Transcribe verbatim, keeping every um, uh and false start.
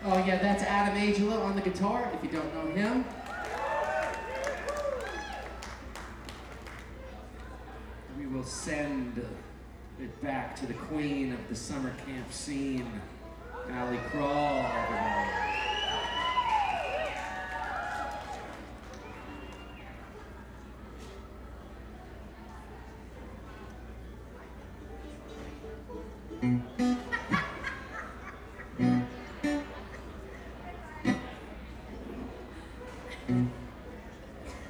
Oh yeah, that's Adam Angela on the guitar, if you don't know him. We will send it back to the queen of the summer camp scene, Allie Crawl, everybody.